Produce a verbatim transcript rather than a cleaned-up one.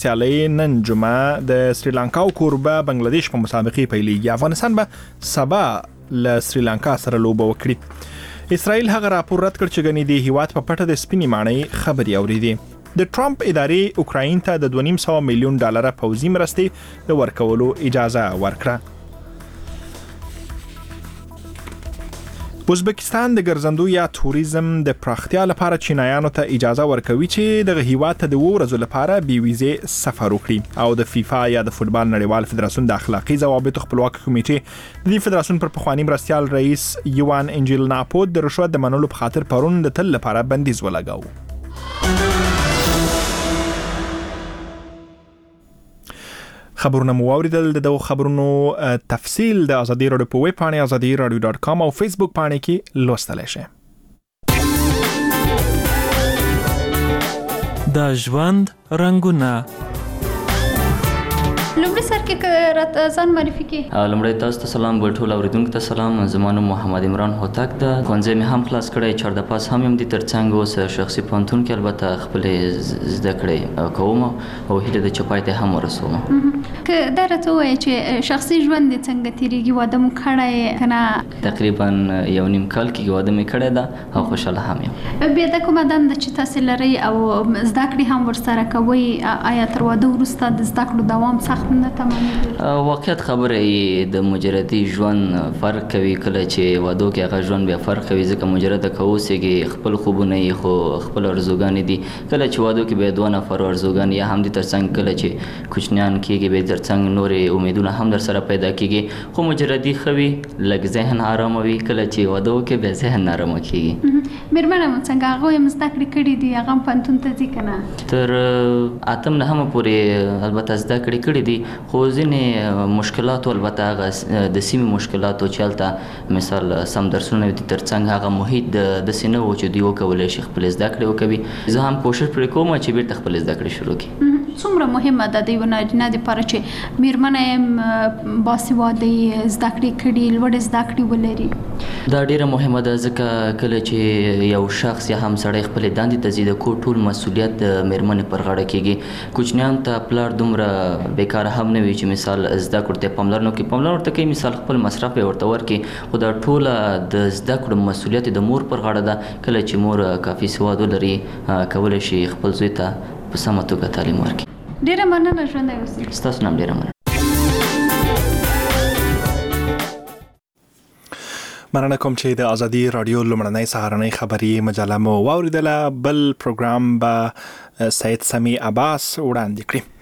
سیالي نن جمعه د سریلانکا او کوربه بنگلاديش په مسابقې پیلېږي. افغانستان به سبا له سریلانکا سره لوبه وکړي. اسرائیل هغه راپور رد کړ چې ګنې د هیواد په پټه د سپینې ماڼۍ خبرې اورېدې. د ټرمپ ادارې اوکراین ته د دوه نیم سوه میلیون ډالر پوځي مرستې د ورکولو اجازه ورکړه. ازبکستان د ګرځندو یا توریزم د پراختیا لپاره چینایانو ته اجازه ورکوي چې د هیواد ته د اووه ورځو لپاره بې ویزې سفر وکړي. او د فیفا یا د فوتبال نړیوال فدراسیون د اخلاقي ضوابطو خپلواک کمیټې د دې فدراسیون پر پخوانی مرستیال رئیس یوان انجیل ناپود د رشوت د منلو په خاطر پرون د تل لپاره بندیز ولګاوه. خبرونه مو واوریدل. د دغو خبرونو تفصیل د ازادي راډیو په ویب پاڼه ازادي راډیو ډاټ کام او فیسبوک پاڼه کې لوستلی شئ. د ژوند رنګونه لومړی سر کې راته ځان معرفي کړئ. لومړی تاسو ته سلام، ټول اوریدونکو ته سلام. زما نوم محمد عمران هوتک ده. ښوونځی مې هم خلاص کړی، چهارده پاس هم یم دي. ترڅنګ اوس شخصي پوهنتون کې البته خپلې زده کړې کوم او هیله ده چې پای ته هم ورسوم. که دا راته ووایې چې شخصي ژوند دې څنګه تېرېږي؟ واده مو کړی که نه؟ تقریبا یو نیم کال کې واده مې کړی ده او خوشحاله هم یم. بیا دا کومه دنده چې تاسې لرئ او زده کړې هم ورسره کوئ، آیا تر واده وروسته د زده کړو دوام سخت نه تمامېږي؟ واقعیت خبره یې د مجردي ژوند فرق کوي. کله چې واده کې هغه ژوند بیا فرق کوي، ځکه مجرده که اوسېږي خپل خوبونه یې خو خپل ارزوګانې دي. کله چې واده کې بیا دوه نفرو ارزوګانې یا هم دي، ترڅنګ کله چې کوچنیان کېږي بیا ترڅنګ نورې امیدونه هم در سره پیدا کېږي. خو مجردي ښه وي، لږ ذهن آرامه وي. کله چې واده وکړي بیا ذهن نارامه کېږي. مېرمنه مو څنګه؟ هغوی هم زده کړې کړي دي، هغه هم پوهنتون ته ځي که نه؟ تر اتم نهمه پورې البته زده کړې کړي دي، خو ځینې مشکلاتو البته هغه د سیمې مشکلاتو چې هلته مثال سم درسونه دي، ترڅنګ هغه محیط داسې نه و چې دوی وکولی شي خپلې زده کړې وکوي. زه هم کوشش پرې کوم چې بیرته خپلې زده کړې شروع کړي. څومره مهمه ده د یوه نارینه دپاره چې مېرمنه یې باسواده یې زده کړې کړي، لوړې زده کړې ولري؟ دا ډیره مهمه ده، ځکه کله چې یو شخص یا هم سړی خپلې دندې ته ځي، د کور ټول مسؤلیت د مېرمنې پر غاړه کېږي. کوچنیانو ته پلار دومره بیکاره هم نه وي چې مثال زده کړو ته پاملرنه وکړي. پاملرنه ورته کوي، مثال خپل مصرف یې ورته ورکړي، خو دا ټوله د زده کړو مسؤلیت د مور پر غاړه ده. کله چې مور کافي سواد ولري، کولی شي خپل زوی ته په سمه توګه تعلیم ورکړي. ډیره مننه، ژوندی اوسئ. ستاسو نام ډیره مننه. مننه کوم چې د ازادي راډیو لومړنۍ سهارنۍ خبري مجله مو واوریدله. بل پروګرام به سید سمی عباس وړاندې کړي.